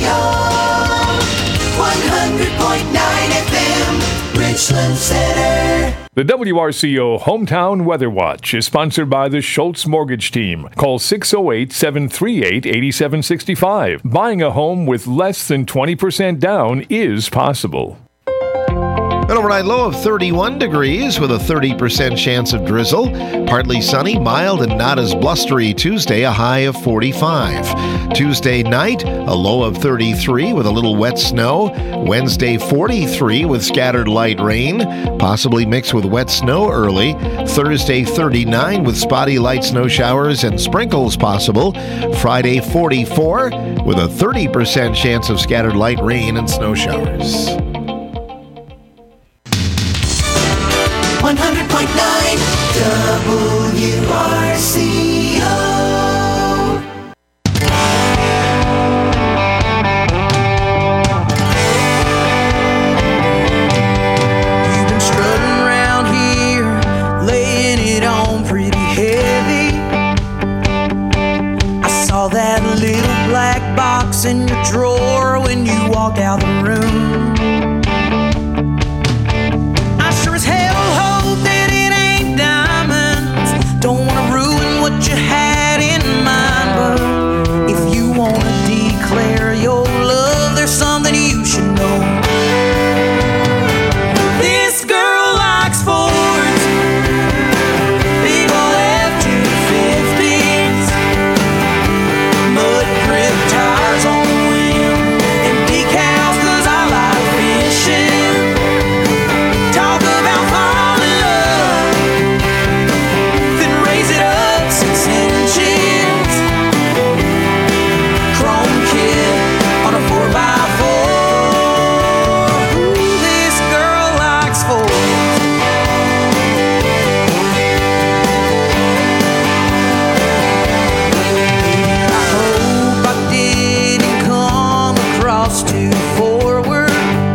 100.9 FM, Richland Center. The WRCO Hometown Weather Watch is sponsored by the Schultz Mortgage Team. Call 608-738-8765. Buying a home with less than 20% down is possible. An overnight low of 31 degrees with a 30% chance of drizzle. Partly sunny, mild, and not as blustery Tuesday, a high of 45. Tuesday night, a low of 33 with a little wet snow. Wednesday, 43 with scattered light rain, possibly mixed with wet snow early. Thursday, 39 with spotty light snow showers and sprinkles possible. Friday, 44 with a 30% chance of scattered light rain and snow showers. 100.9 WRCO. You've been strutting around here, laying it on pretty heavy. I saw that little black box in your drawer when you walked out the room. I sure as hell hope that it ain't diamonds. Don't wanna ruin what you had in mind, but if you wanna declare your love, there's something you should know. This girl likes Fords, big ol' F-250s, mud grip tires on the wheel, and decals 'cause I like fishing. Talk about fall in love, then raise it up 6 inches. Chrome kit on a 4x4. Ooh, this girl likes Fords. I hope I didn't come across too forward.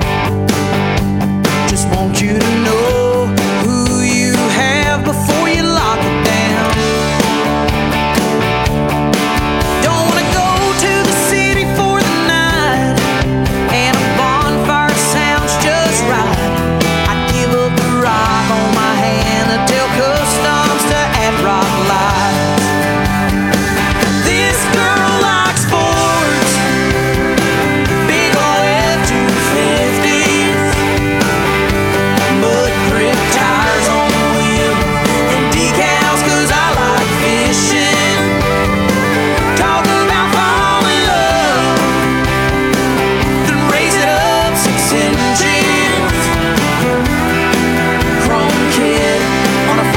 Just want you to know who you have before you lock it down. Don't wanna go to the city for the night, and a bonfire sounds just right. I'd give up the rock on my hand to tell customs to add rock lights. This girl likes Fords, big ol' F-250s, mud grip tires on the wheel, and decals 'cause I like fishing. Talk about fall in love, then raise it up 6 inches. Chrome kit on a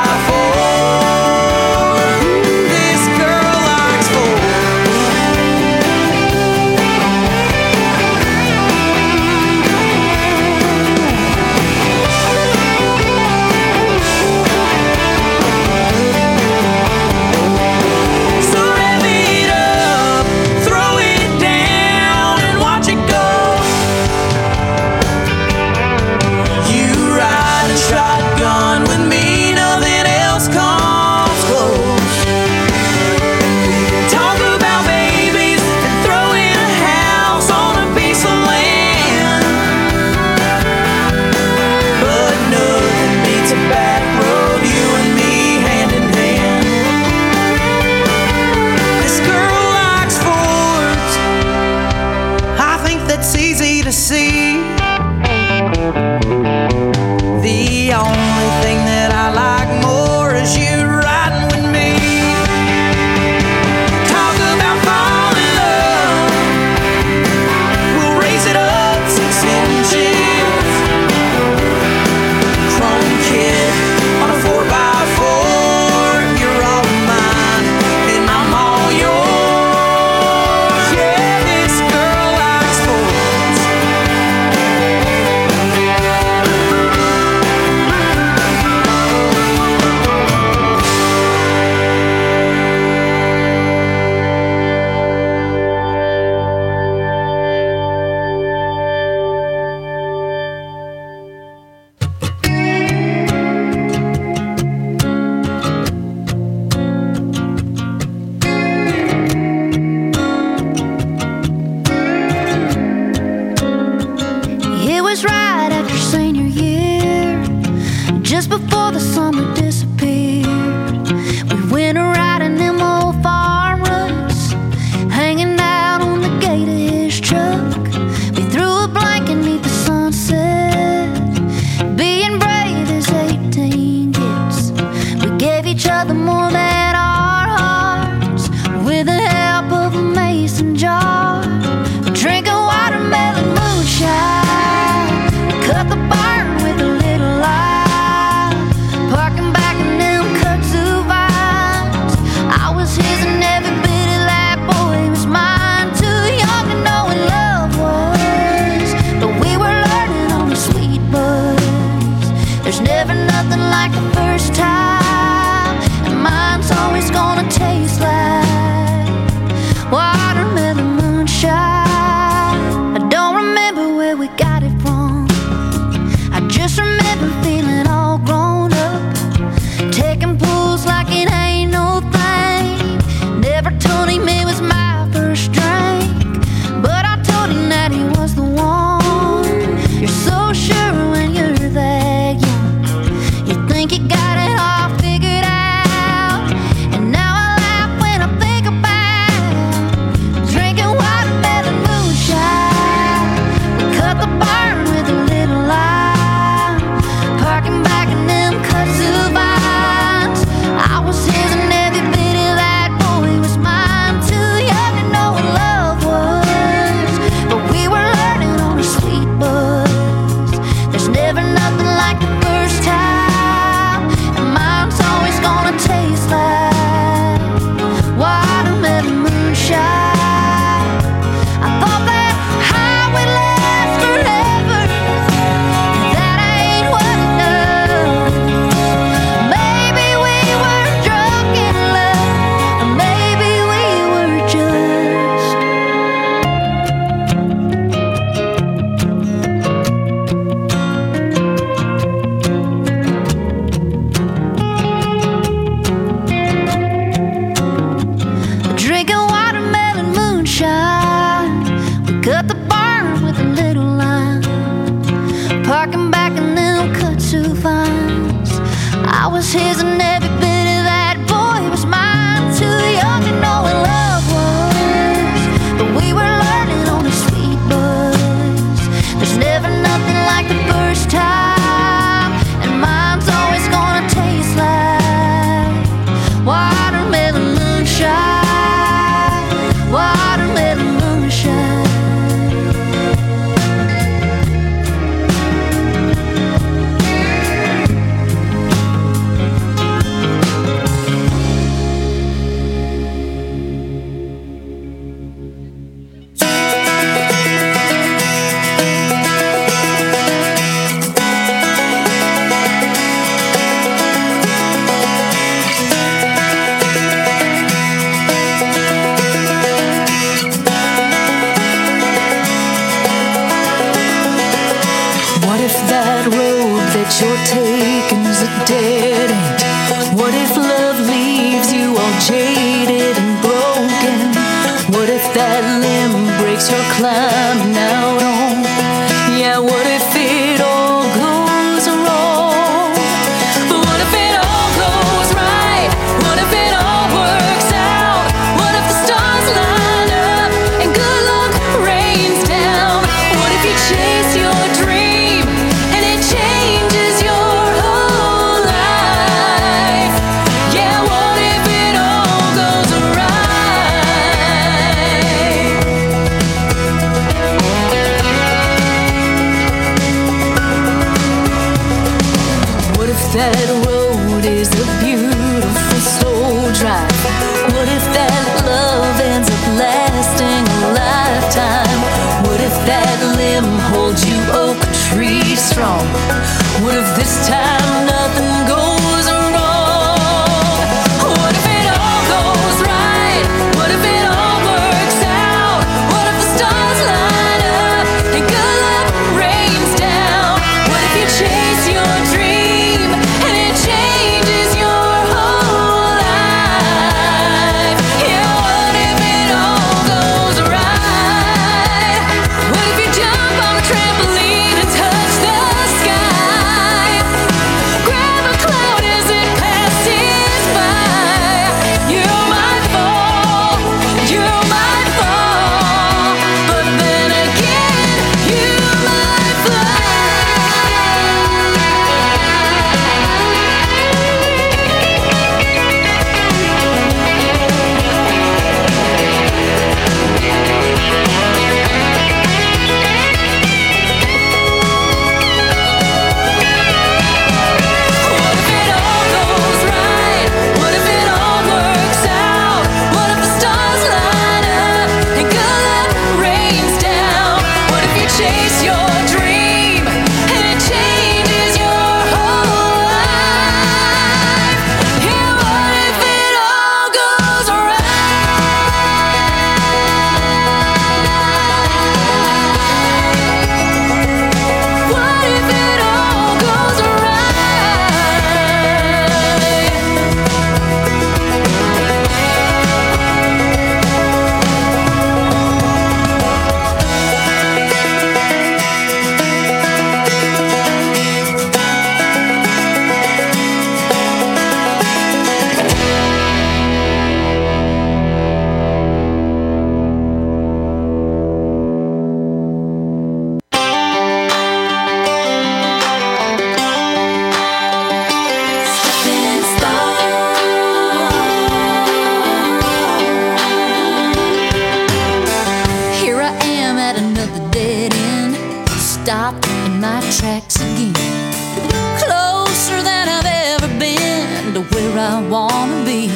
4x4. This girl likes Fords. So rev it up, throw it down, and watch it go. You ride a shotgun with me, nothing else comes close. We can talk about babies and throwing a house on a piece of land, but nothing beats a back road, you and me hand in hand. This girl likes Fords, I think that's easy to see. The only thing that I like more is you riding with me. Talk about fall in love, we'll raise it up 6 inches. Chrome kit on a 4x4. You're all mine and I'm all yours. Yeah, this girl likes Fords. right after senior year, just before the summer disappeared. We went riding them old farm roads, hanging out on the gate of his truck. We threw a blanket beneath the sunset, being brave as 18 gets. We gave each other more than our hearts, with the help of a mason jar. Drinking watermelon moonshine, cut the barn with a little light, parking back in them kudzu vines. I was his and every bit of that boy was mine. Too young to know what love was, but we were learning on the sweet buzz. There's never nothing like the first time, and mine's always gonna taste like watermelon moonshine. I don't remember where we got it from, I just remember feeling all grown up, taking pulls like it ain't no thing. Never told him it was my first drink, but I told him that he was the one. You're so sure when you're that young, you think you got it all figured out. And now I laugh when I think about drinking watermelon moonshine. We cut the barn with a little lime, parking back in them kudzu vines. I was his and every bit of that boy was mine. Too young to know what love was, but we were learning on a sweet buzz. There's never nothing like the first time, and mine's always gonna taste like watermelon moonshine. I thought that high would last forever, that ain't what it does. Maybe we were drunk in love, or maybe we were just drinking watermelon moonshine. We cut the barn with a little lime, parking back in them kudzu vines. I was his and every bit of that boy was mine. Too young to know what love was, but we were learning on a sweet buzz. There's never nothing like the first time, and mine's always gonna taste like watermelon moonshine. Watermelon moonshine. What if that road that you're taking's a dead end? What if love leaves you all jaded and broken? What if that limb breaks you're climbing out on? Yeah, what if it all goes wrong? But what if it all goes right? What if it all works out? What if the stars line up and good luck rains down? What if you chase your dream and it changes your whole life? Yeah, what if it all goes right? What if that road is a beautiful slow drive? What if that love ends up lasting a lifetime? What if that limb holds you oak tree strong? What if this time nothing goes wrong? What if it all goes right? What if it all works out? What if the stars line up and good luck rains down? What if you chase your dream and it changes your whole life? Yeah, what if it all goes right? What if you jump on a trampoline and touch stopped in my tracks again. Closer than I've ever been to where I wanna be.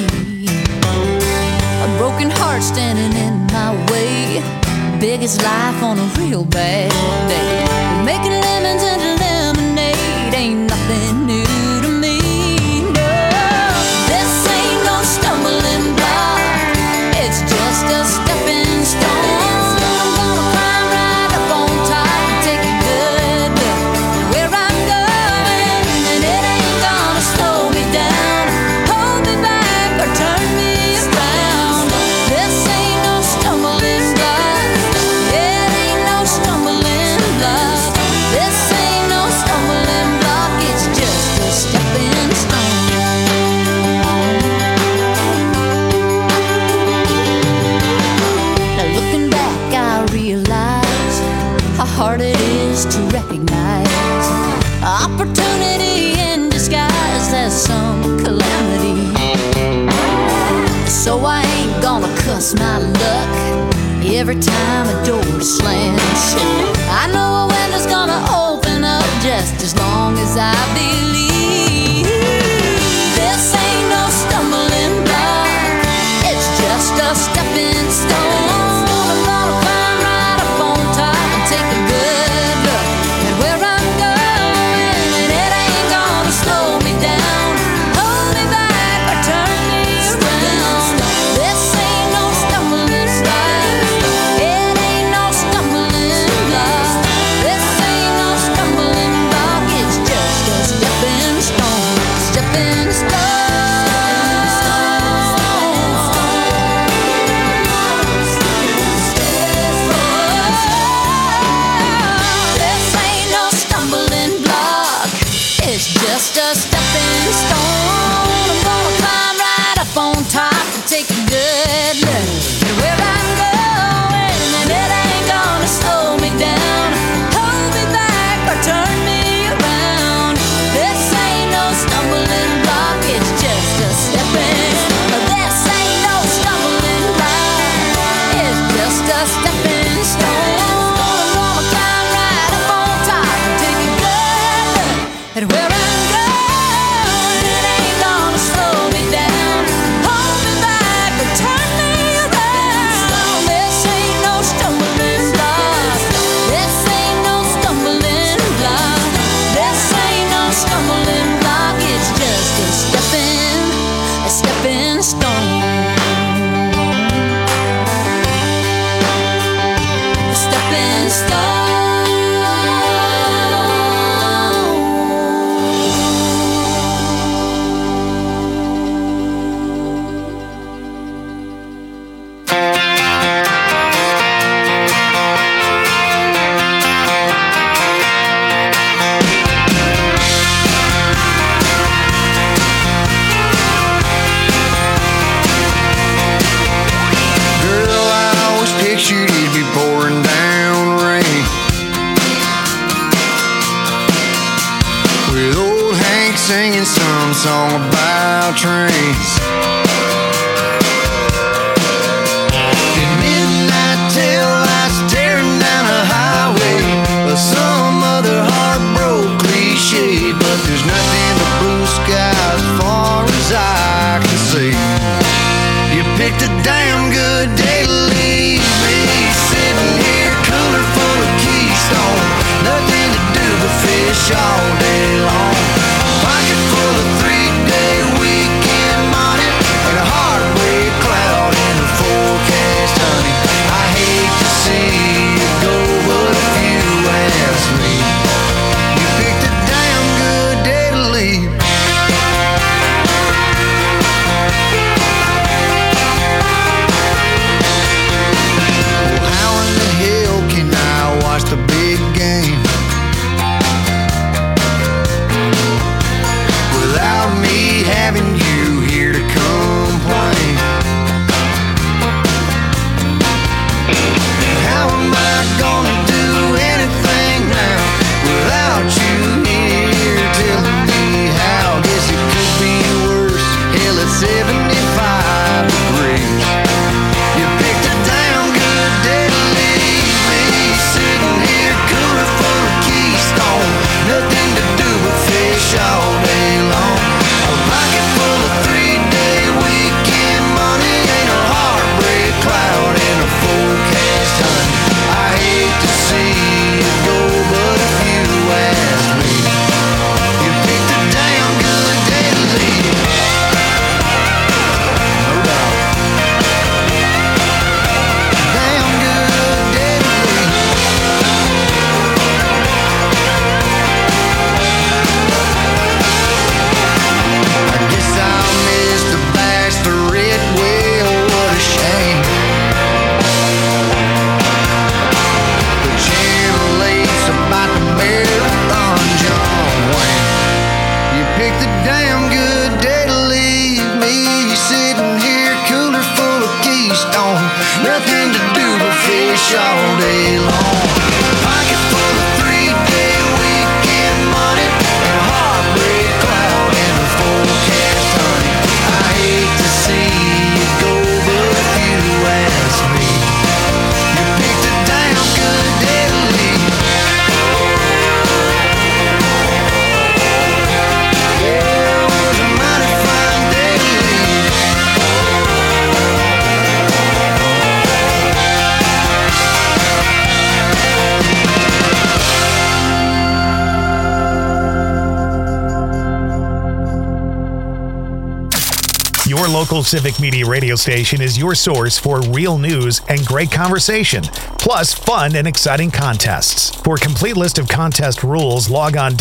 A broken heart standing in my way, big as life on a real bad day. Making lemons into lemonade ain't nothing new to me. No, this ain't no stumbling block, it's just a stepping stone. I'm gonna climb right up on top and take a good look at where I'm going, and it ain't gonna slow me down, hold me back or turn me around. This ain't no stumbling block, it ain't no stumbling block. This ain't no stumbling block, it's just a stepping stone. Now looking back, I realize how hard it is to recognize opportunity in disguise as some calamity. So I ain't gonna cuss my luck every time a door slams shut. I know a window's gonna open up just as long as I believe. This ain't no stumbling block, it's just a stepping stone. I'm gonna climb right up on top and take a good look at where I'm going, and it ain't gonna slow me down, hold me back or turn me around. This ain't no stumbling block, it ain't no stumbling block. This ain't no stumbling block, it's just a stepping stone, stepping stone. This ain't no stumbling block, it's just a stepping stone. I'm gonna climb right up on top and take a good look at where I'm going, and it ain't gonna slow me down, hold me back or turn me around. This ain't no stumbling block, it's just a stepping. This ain't no stumbling block, it's just a stepping stone. I'm gonna climb right up on top and take a good look at where I'm going. It ain't gonna slow me down, hold me back or turn me around. This ain't no stumbling block, this ain't no stumbling block. This ain't no stumbling block, it's just a stepping stone. A stepping stone. Girl, I always pictured it'd be pouring down rain, with old Hank singing some song about trains. In midnight tail lights tearing down a highway, or some other heartbroken cliche, but there's nothing but blue sky as far as I can see. You picked a damn good day to leave me, sitting here cooler full of Keystone, nothing to do but fish all day long. Pocket full of 3-day weekend money, and a heartbreak cloud in the forecast, honey. I hate to see you go, but if you ask me, you picked a damn good day to leave. How in the hell can I watch the big game fish all day long. Pocket full of 3-day weekend money, and a heartbreak cloud in the forecast, honey. I hate to see you go, but if you ask me, you picked a damn good day to leave. Yeah, it was a mighty fine day to leave. Your local Civic Media radio station is your source for real news and great conversation, plus fun and exciting contests. For a complete list of contest rules, log on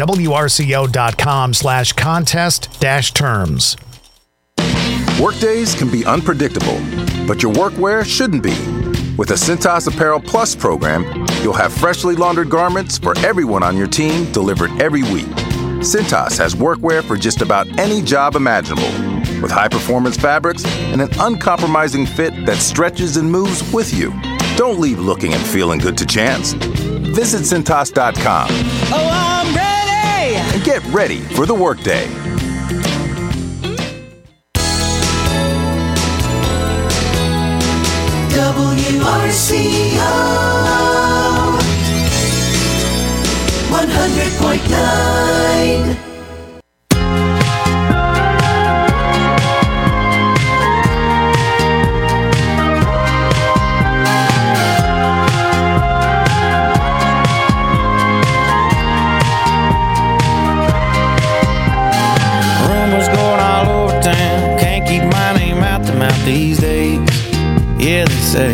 wrco.com/contest-terms. Workdays can be unpredictable, but your workwear shouldn't be. With the Cintas Apparel Plus program, you'll have freshly laundered garments for everyone on your team delivered every week. Cintas has workwear for just about any job imaginable, with high-performance fabrics and an uncompromising fit that stretches and moves with you. Don't leave looking and feeling good to chance. Visit Cintas.com. Oh, I'm ready! And get ready for the workday. WRCO 100.9. Rumors going all over town. Can't keep my name out the mouth these days. Yeah, they say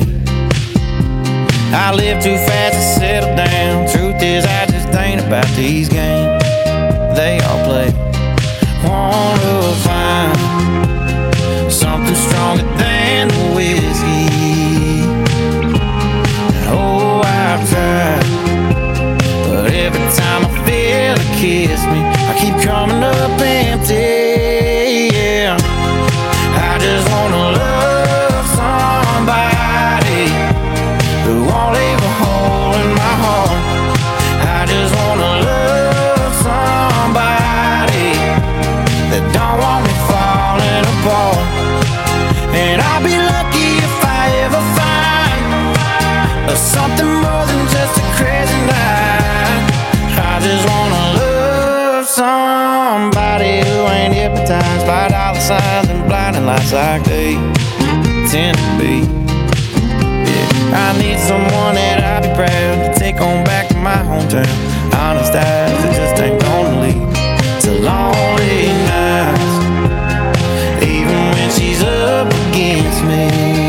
I live too fast to settle down. Truth is, I just ain't about these games they all play. Wanna find something stronger than the whiskey. Oh, I've tried, but every time I feel it kiss me, I keep coming up empty. Yeah, I just wanna love somebody who won't leave a hole in my heart. I just wanna love somebody that don't want me falling apart. And I'll be lucky if I ever find something more than just a crazy night. I just wanna love somebody who ain't hypnotized by dollar signs and blinding lights like they tend to be. Yeah, I need someone that I'd be proud to take on back to my hometown. Honest eyes that just ain't gonna lead to lonely nights, even when she's up against me.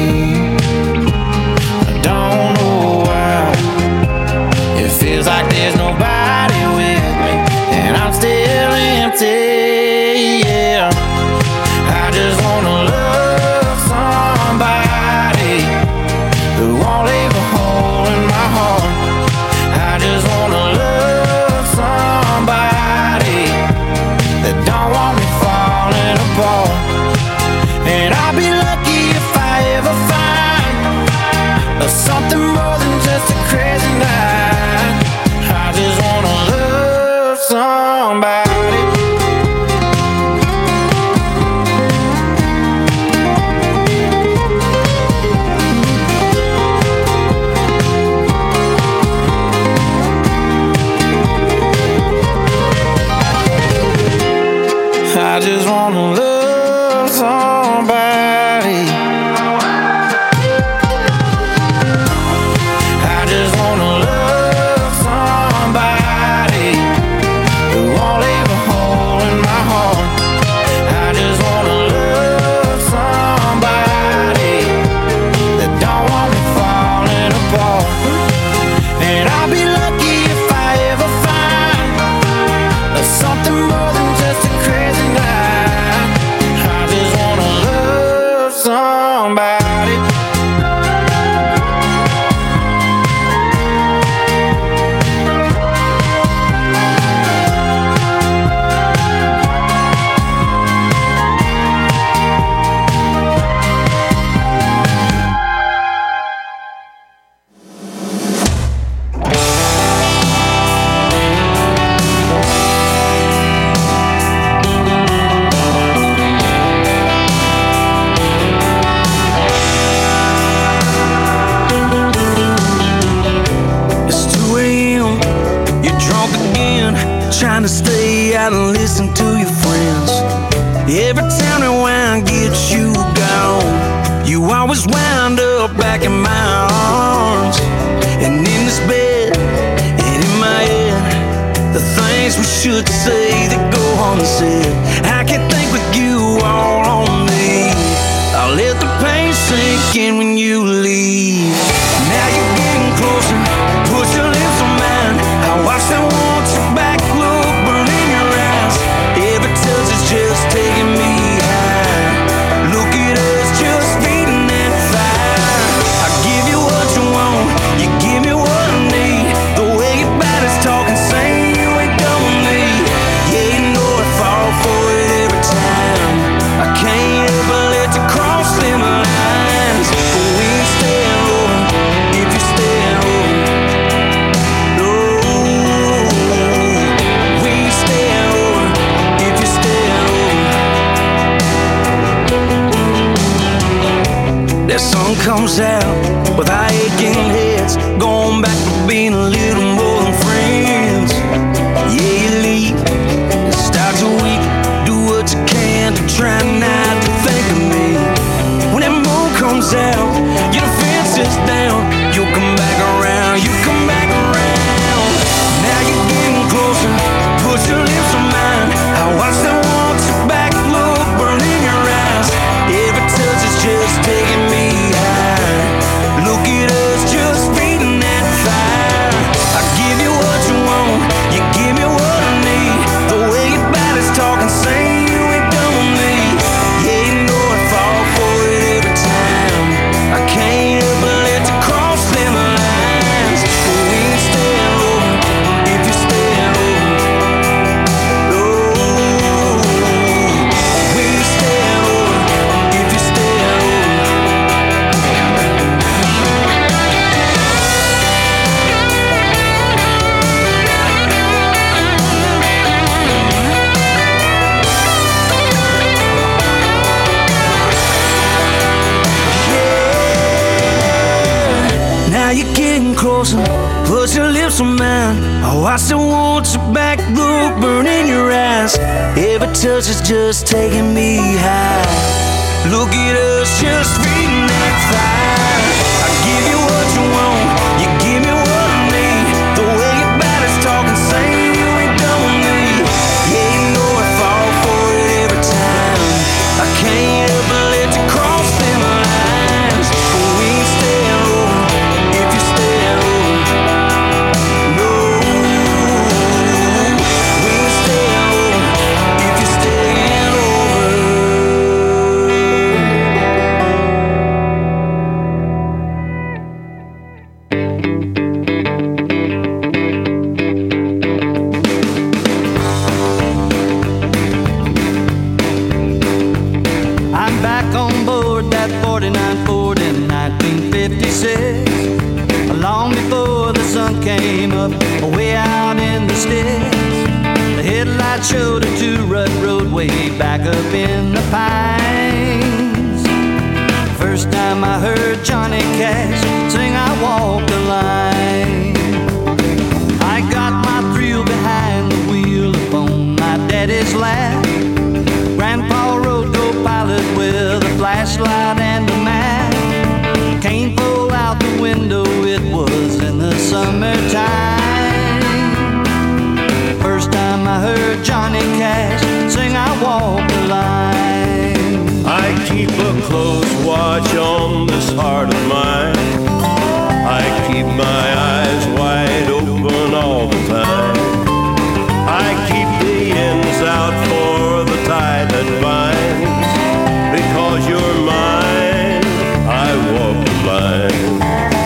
I don't know why it feels like there's nobody with me, and I'm still empty. Yeah, I just wanna love somebody who won't leave a hole in my heart. I just wanna love somebody trying to stay out and listen to your friends. Every time the wine gets you gone, you always wind up back in my arms. And in this bed and in my head, the things we should say that go unsaid. I can't think with you all on me. I'll let the pain sink in when you leave. Now you're getting closer, put your lips on mine. I watch that want you back look burn in your eyes. Every touch is just taking me high. Look at us just feeding that fire. I give you what you want, you give me what I need. The way your body's talking, saying you ain't done with me. Yeah, you know I fall for it every time. I can't ever let you cross them lines. But we ain't staying over if you stay over. No, we ain't staying over if you stay over. That sun comes out with our aching heads, going back to being a little more than friends. Yeah, you leave and start your week, do what you can to try not to think of me. When that moon comes out, your fence is down, you'll come back around, you come back around. Now you're getting closer, put your lips on mine. I watch that want you back look burn in your eyes. Every touch is just taking me high. Look at us just feeding that fire. I give you what you want, you give me what I need. The way your body's talking, saying you ain't done with me. Yeah, you know I fall for it every time. I can't ever let you cross them lines. But we ain't staying over if you stay over. No, we ain't staying over if you stay over. Now you're getting closer, put your lips on mine. Oh, I still want you back, look burn in your eyes. Every touch is just taking me high. Look at us just feeding that fire. I give you what you want, you give me what I need. The way your body's talking, saying you ain't done with me. Yeah, you know I fall for it every time. I can't ever let you cross them lines. But we ain't staying over if you stay over. No, we ain't staying over if you staying over. I'm back on board that 49 Ford in 1956. Long before the sun came up, way out in the sticks. The headlights showed a two-rut road way back up in the pines. First time I heard Johnny Cash sing I Walk the Line. I got my thrill behind the wheel upon my daddy's lap. Grandpa rode co-pilot with a flashlight and a map. Can't pull out the window, it was in the summertime. First time I heard Johnny Cash sing I Walk the Line. I keep a close watch on this heart of mine. I keep my eyes wide open all the time. I keep the ends out for the tie that binds. Because you're mine, I walk the line.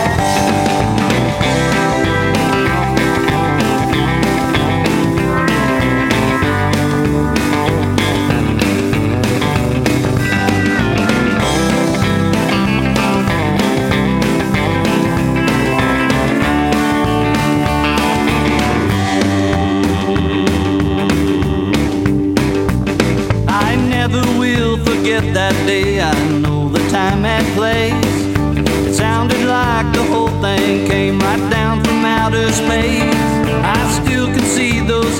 That day I know the time and place. It sounded like the whole thing came right down from outer space. I still can see those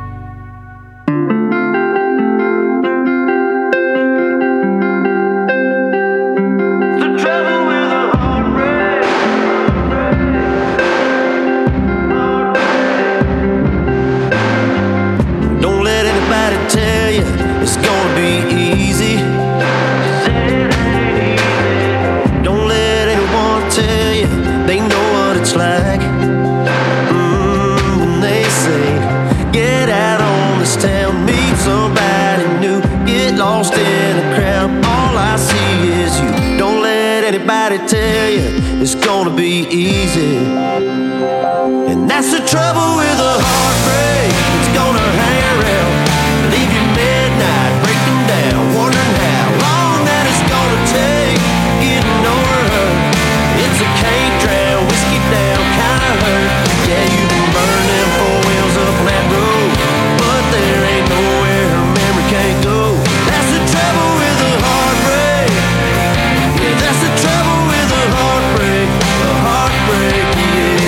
it's gonna be easy. Don't let anyone tell you they know what it's like. And they say, get out on this town, meet somebody new, get lost in a crowd. All I see is you. Don't let anybody tell you it's gonna be easy. And that's the trouble with a heartbreak. It's gonna hang around, leave you midnight, breaking down, wondering how long that it's gonna take getting over her. It's a can't drown, whiskey down kind of hurt. Yeah, you can burn them four wheels up on that road, but there ain't nowhere her memory can't go. That's the trouble with a heartbreak. Yeah, that's the trouble with a heartbreak. A heartbreak, yeah.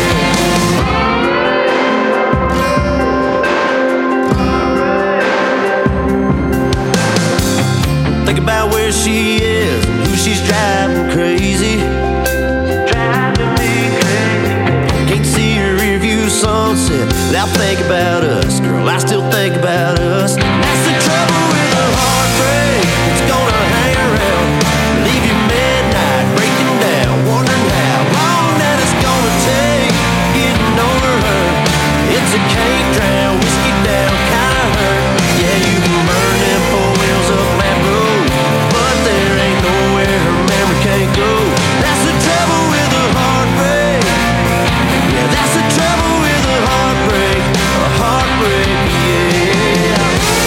Think about where she is, who she's driving crazy. Driving me crazy. Can't see her rearview sunset without thinking about us. Girl, I still think about us. That's the trouble with a heartbreak. It's gonna hang around, leave you midnight, breaking down, wondering how long that it's gonna take getting over her. It's a can't drown, whiskey down kind of hurt. Yeah, you can burn them four wheels up that road, but there ain't nowhere her memory can't go. That's the trouble with a heartbreak. Yeah, that's the trouble with a heartbreak. A heartbreak, yeah.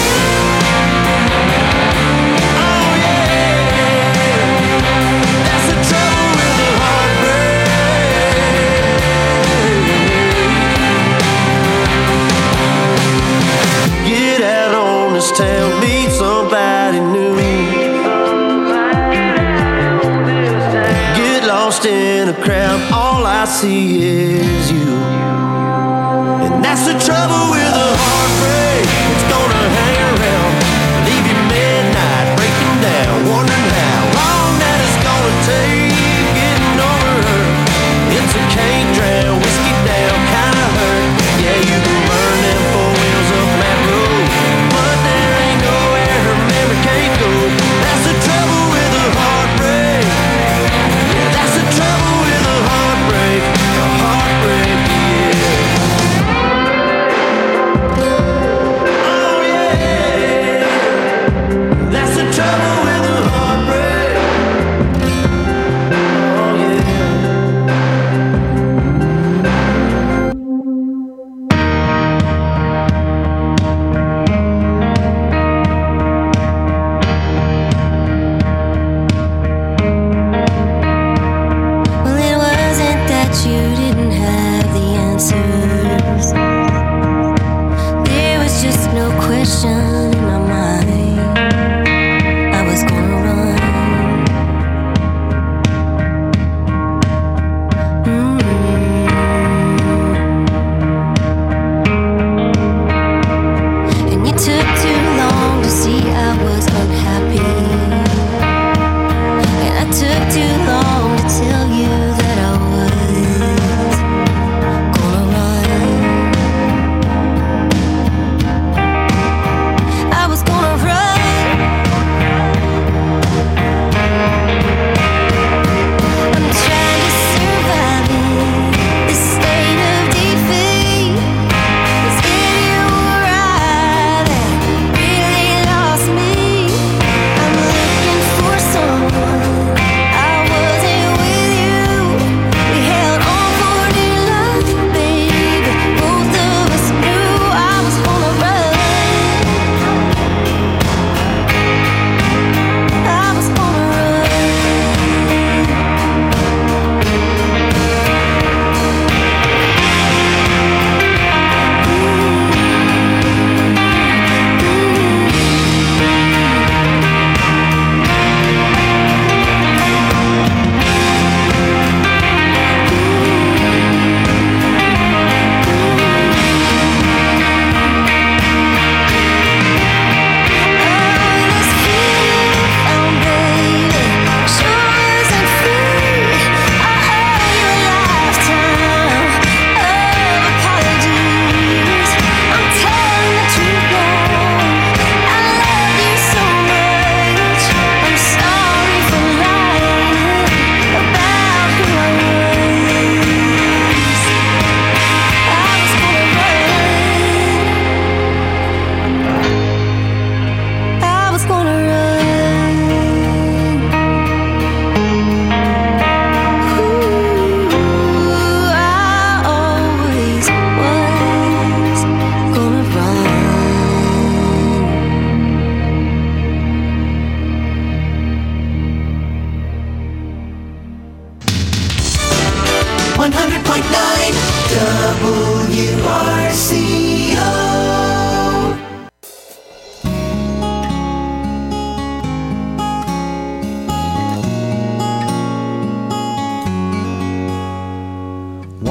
Oh yeah, that's the trouble with a heartbreak. Get out on this town, meet somebody new. Get lost in a crowd, all I see is you. And that's the trouble with a heartbreak. It's gonna hang around, leave you midnight, breaking down, wondering how long that it's gonna take getting over her. It's a can't drown, whiskey down kind of hurt. Yeah, you can burn them four wheels up that road, but there ain't nowhere her memory can't go. That's the trouble with a heartbreak. Yeah, that's the trouble with a heartbreak. A heartbreak, yeah. Oh yeah, that's the trouble with a heartbreak. Oh yeah. Well, it wasn't that you didn't have the answers. There was just no question in my mind. I was gonna run. And you took too long to see I was unhappy. And I took too long to tell you that I was gonna run.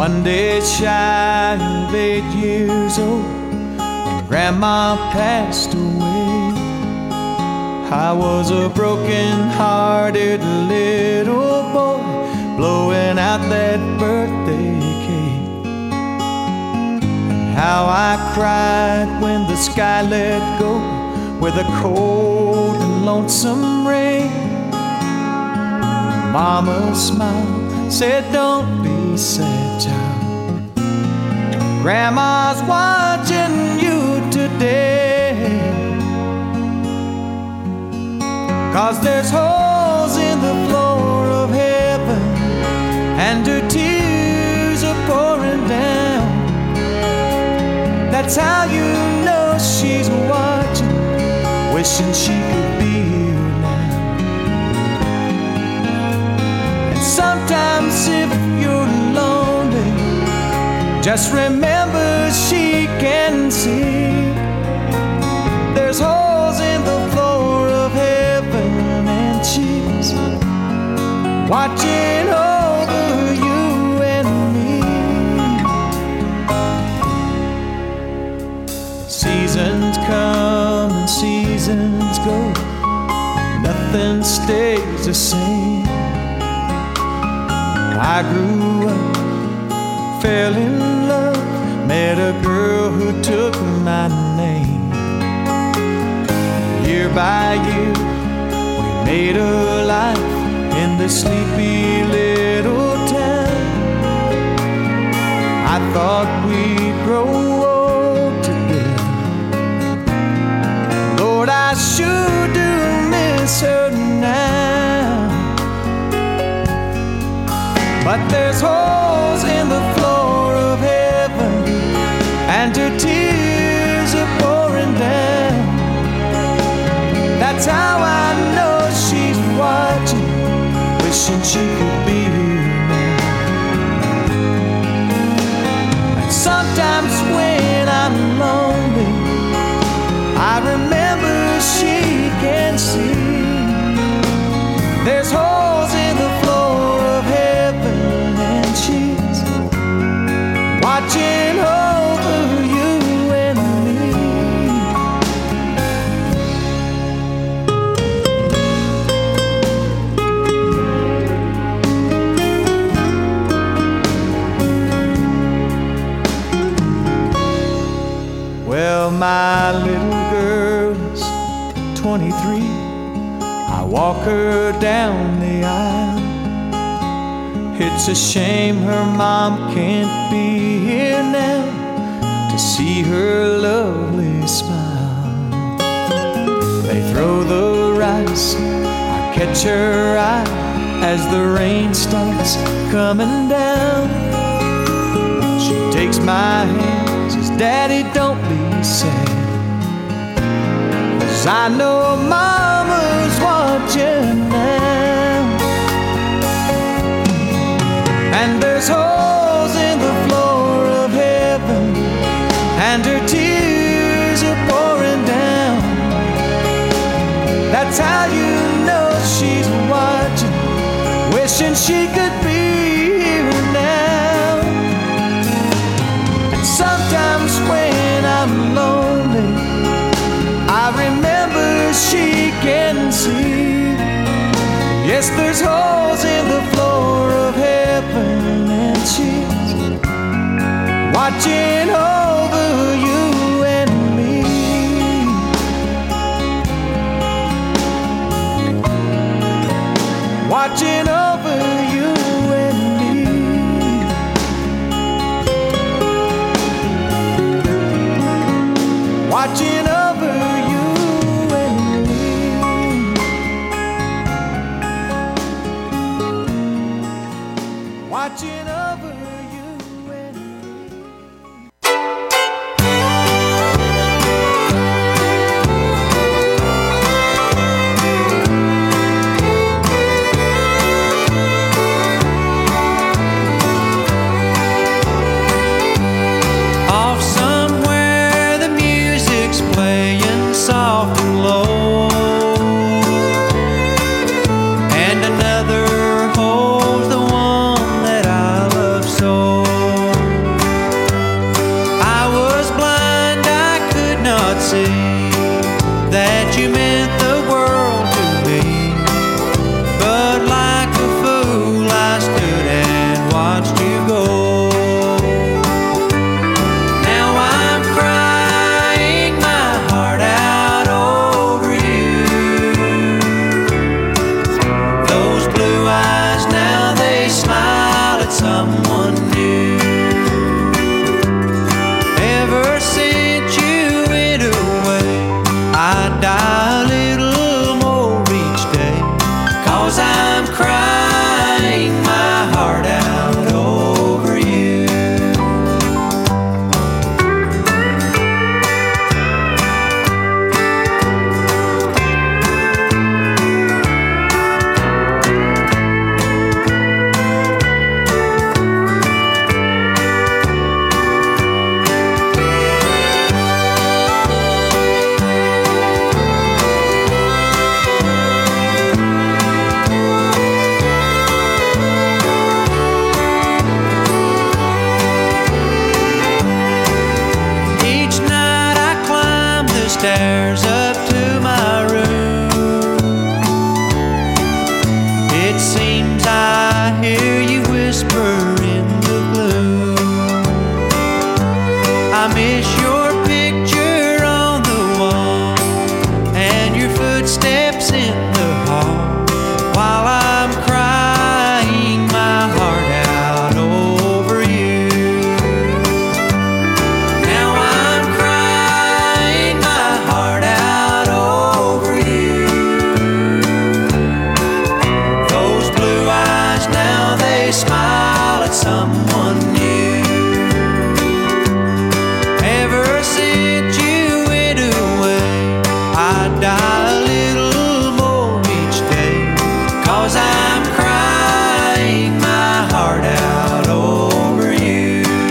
One day shy of 8 years old, when Grandma passed away, I was a broken-hearted little boy blowing out that birthday cake. And how I cried when the sky let go with a cold and lonesome rain. Mama smiled, said, "Don't be sad, child. Grandma's watching you today. 'Cause there's holes in the floor of heaven, and her tears are pouring down. That's how you know she's watching, wishing she could be here now. And sometimes if you're lonely, just remember she can see. There's holes in the floor of heaven, and she's watching over you and me. Seasons come and seasons go, nothing stays the same. I grew up, fell in love, met a girl who took my name. Year by year, we made a life in this sleepy little town. I thought we'd grow old together. Lord, I sure do miss her now. But there's holes in the floor of heaven, and her tears are pouring down. That's how I know she's watching, wishing she could be here now. And sometimes when I'm lonely, I remember she can see. There's holes in the floor of heaven, and she's watching over you and me. Well, my little girl's 23. I walk her down the aisle. It's a shame her mom can't be here now to see her lovely smile. They throw the rice, I catch her eye as the rain starts coming down. She takes my hand, says, "Daddy, don't be sad, 'cause I know Mama's watching now." And there's holes in the floor of heaven, and her tears are pouring down. That's how you know she's watching, wishing she could be here now. And sometimes when I'm lonely, I remember she can see. Yes, there's holes in the floor of heaven, and she's watching over you and me. Watching over you and me. Watching over you and me. Watching over you and me. Off somewhere the music's playing. see that you meant the world to me. But like a fool I stood and watched you go. Now I'm crying my heart out over you. Those blue eyes now they smile at someone new. Ever since you went away, I die a little more each day, 'cause I'm crying my heart out over you. Each night I climb the stairs up to my room. It seems I hear you whisper in the gloom. I miss your picture on the wall and your footsteps in the hall, while I'm crying my heart out over you. Now I'm crying my heart out over you. Those blue eyes now they smile at someone new. Ever since you went away, I die a little more each day, 'cause I'm crying my heart out over you.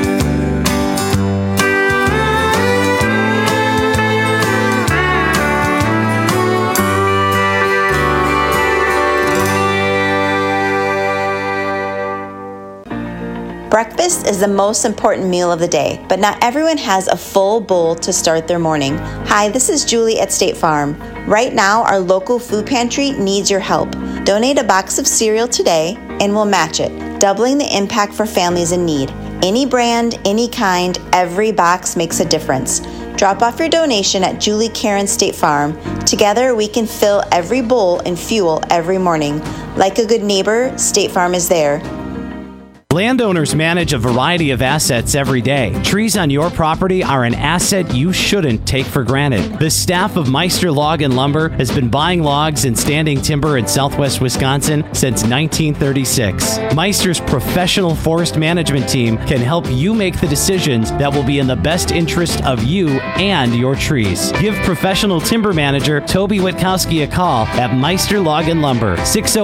Breakfast is the most important meal of the day, but not everyone has a full bowl to start their morning. Hi, this is Julie at State Farm. Right now, our local food pantry needs your help. Donate a box of cereal today and we'll match it, doubling the impact for families in need. Any brand, any kind, every box makes a difference. Drop off your donation at Julie Karen State Farm. Together, we can fill every bowl and fuel every morning. Like a good neighbor, State Farm is there. Landowners manage a variety of assets every day. Trees on your property are an asset you shouldn't take for granted. The staff of Meister Log and Lumber has been buying logs and standing timber in southwest Wisconsin since 1936. Meister's professional forest management team can help you make the decisions that will be in the best interest of you and your trees. Give professional timber manager Toby Witkowski a call at Meister Log and Lumber,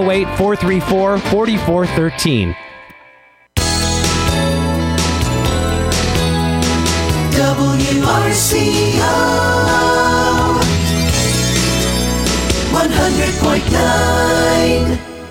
608-434-4413. WRCO 100.9.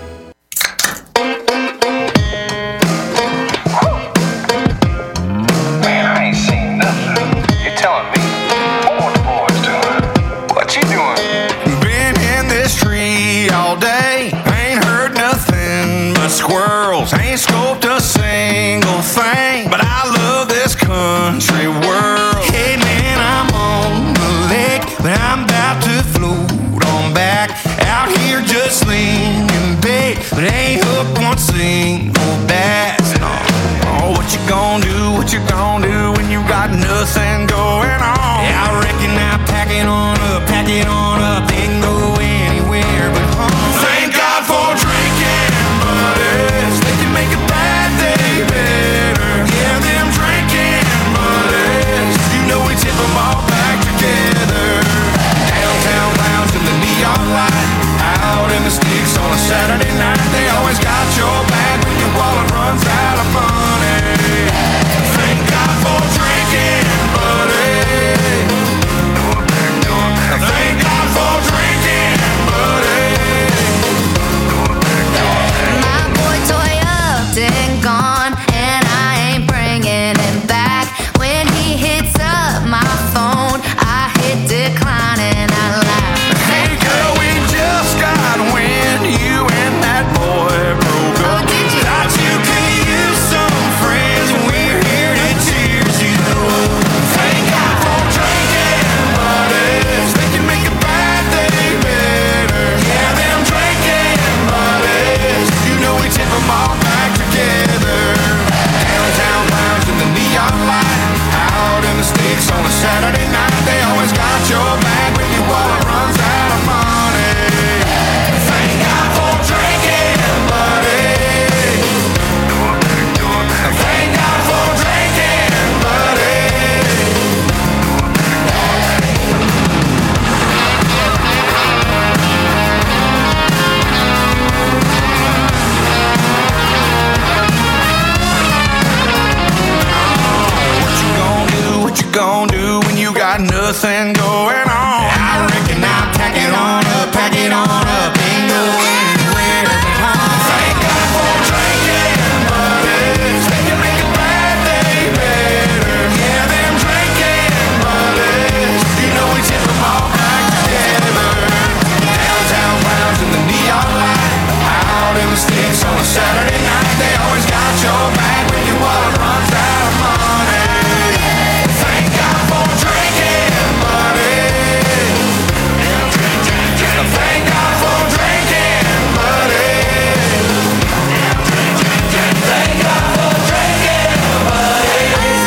Man, I ain't seen nothing. You're telling me? What the boys doing? What you doing? Been in this tree all day. Ain't heard nothing but squirrels. Ain't scoped a single thing. But I love this country world. Hey man, I'm on the lake, but I'm about to float on back. Out here just leaning going on. I reckon I'll pack it on up, ain't going anywhere but home. Thank God for drinking, buddies. They can make a bad day better. Yeah, them drinking buddies. You know we tip them all back together. Downtown clowns in the neon light, out in the sticks on a Saturday night. They always got your back when your wallet runs out of money. Thank God for drinking buddies. Thank God for drinking buddies. Thank God for drinking buddies.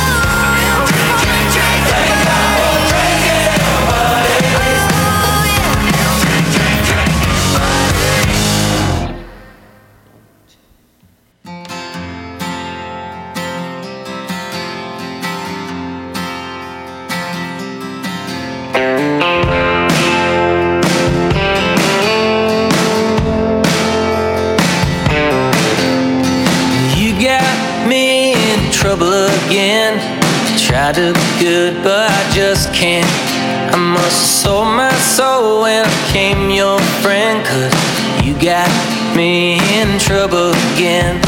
Thank God for drinking buddies. You got me in trouble again. Try to be good, but I just can't. I must have sold my soul when I became your friend, 'cause you got me in trouble again.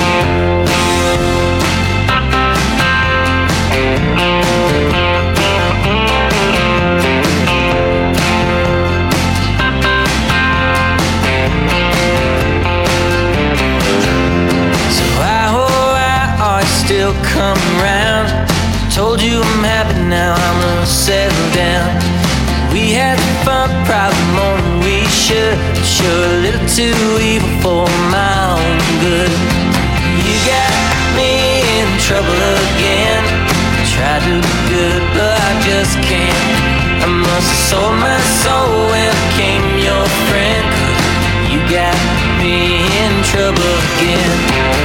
So why are you still coming round? Told you I'm happy now, I'm gonna settle down. We had fun, probably more than we should. Sure, a little too evil for my own good. You got me in trouble again. Try to be good, but I just can't. I must have sold my soul when I became your friend, 'cause you got me in trouble again.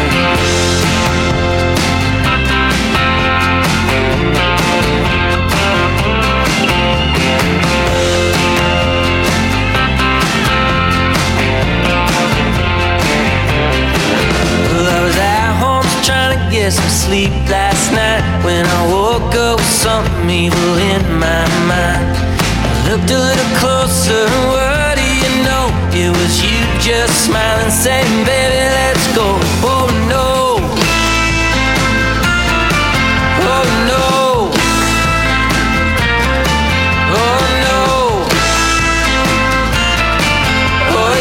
Well, I was at home just trying to get some sleep last night when I woke up with something evil in my mind. I looked a little closer, and what do you know? It was you just smiling, saying, baby, let's go. Oh no. Oh no. Oh no. Oh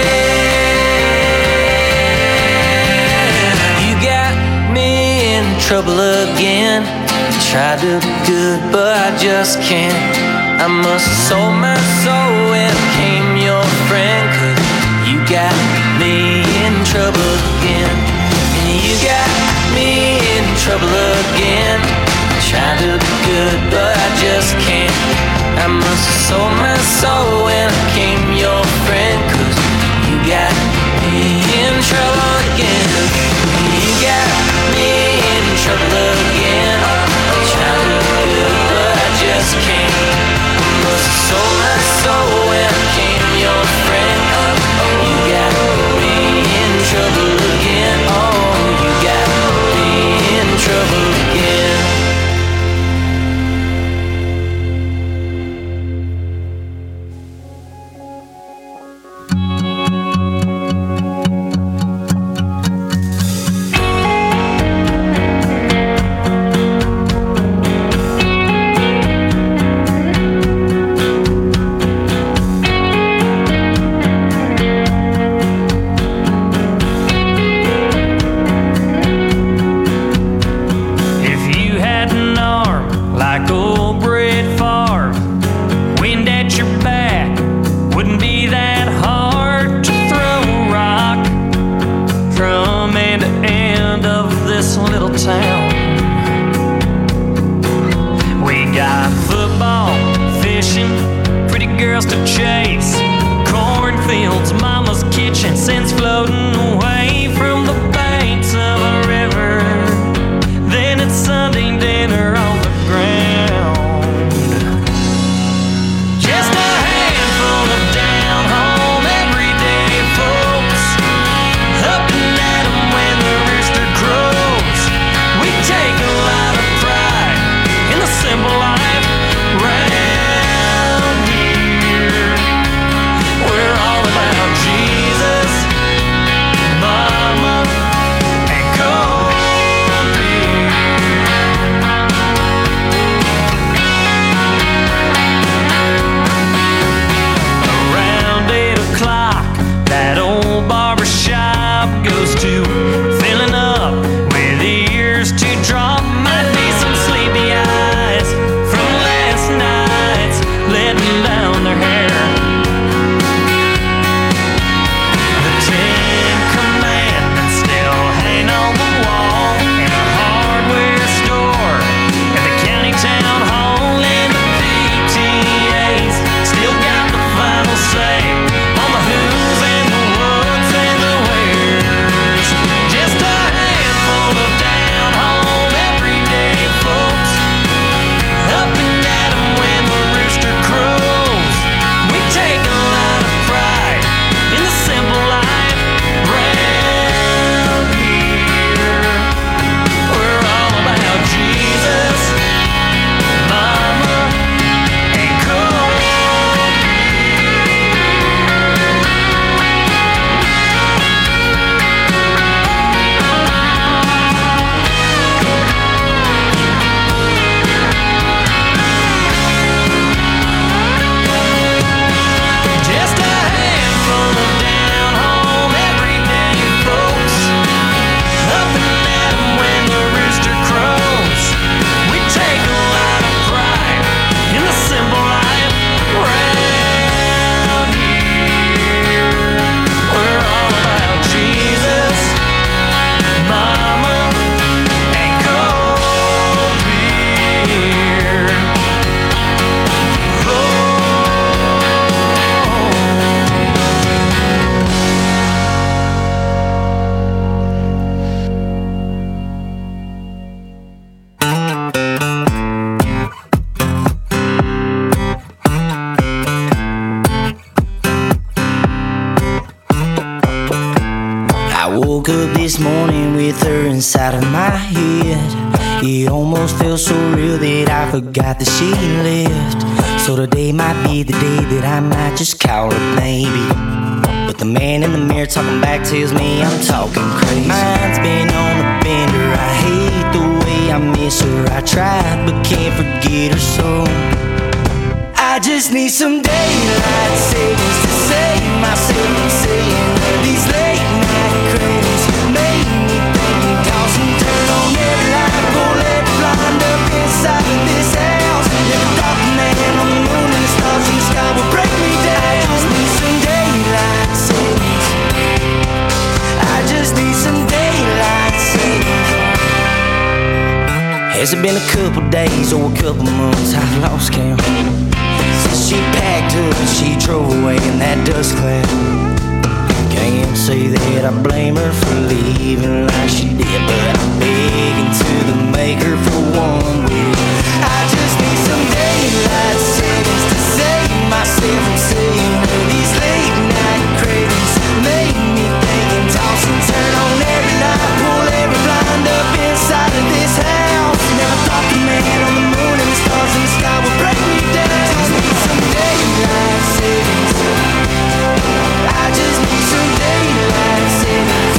yeah. You got me in trouble again. Tried to be good, but I just can't. I must have sold my soul when I became your friend, 'cause you got me in trouble again. And you got me in trouble again. Tried to be good, but I just can't. I must have sold my soul when I became your friend, 'cause you got me in trouble again. You got me in trouble again. Tried to be good, but I just can't. I must have sold my soul when I became your friend. You got me in trouble again. Oh, you got me in trouble again. If you had an arm like old Brett Favre, wind at your back, wouldn't be that hard to throw a rock from end to end of this little town. We got football, fishing, pretty girls to chase, cornfields, mama's kitchen, since floating away from the banks of a river. Then it's Sunday dinner on the ground. Just a handful of down-home, everyday folks, up and at 'em when the rooster crows. We take a lot of pride in the simple life, right? this morning with her inside of my head. It almost felt so real that I forgot that she left. So today might be the day that I might just call her baby. But the man in the mirror talking back tells me I'm talking crazy. Mine's been on the bender, I hate the way I miss her. I tried but can't forget her so. I just need some daylight savings to save myself from seeing these late night cravings. Make me think and toss and turn on every light, pull every blind up inside of this house. Never thought the man on the moon and the stars in the sky would break me down. I just need some daylight savings. I just need some daylight savings. Has it been a couple days or a couple months? I've lost count. She packed up and she drove away in that dust cloud. Can't say that I blame her for leaving like she did, but I'm begging to the maker for one week. I just need some daylight savings to save myself from seeing her. These late night cravings make me think and toss and turn on every light, pull every blind up inside of this house. Never thought the man on the moon and the stars in the sky would break me down. Daylight savings. I just need some daylight savings.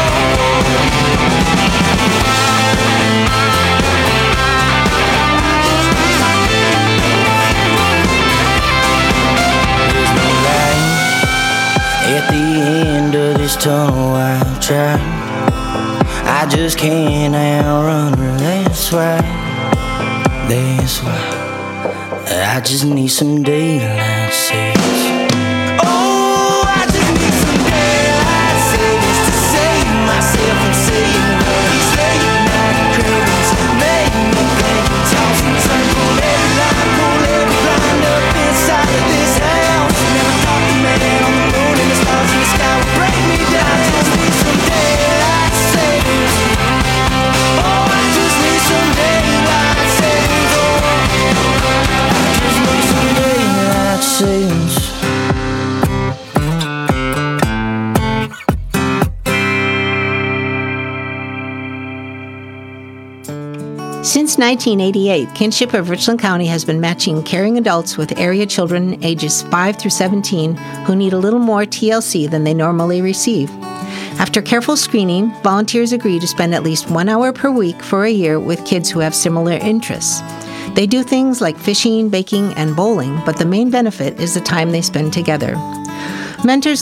There's no light at the end of this tunnel. I've tried. I just can't outrun her. That's why. That's why. I just need some daylight savings. Oh, I just need some daylight savings to save myself from seeing her. These late night cravings make me think and toss and turn. Pull every line, pull every blind up inside of this house. Never thought the man on the moon and the stars in the sky would break me down. I just need some daylight savings. Oh, I just need some daylight savings. Savings. Since 1988, Kinship of Richland County has been matching caring adults with area children ages 5 through 17 who need a little more TLC than they normally receive. After careful screening, volunteers agree to spend at least 1 hour per week for a year with kids who have similar interests. They do things like fishing, baking, and bowling, but the main benefit is the time they spend together. Mentors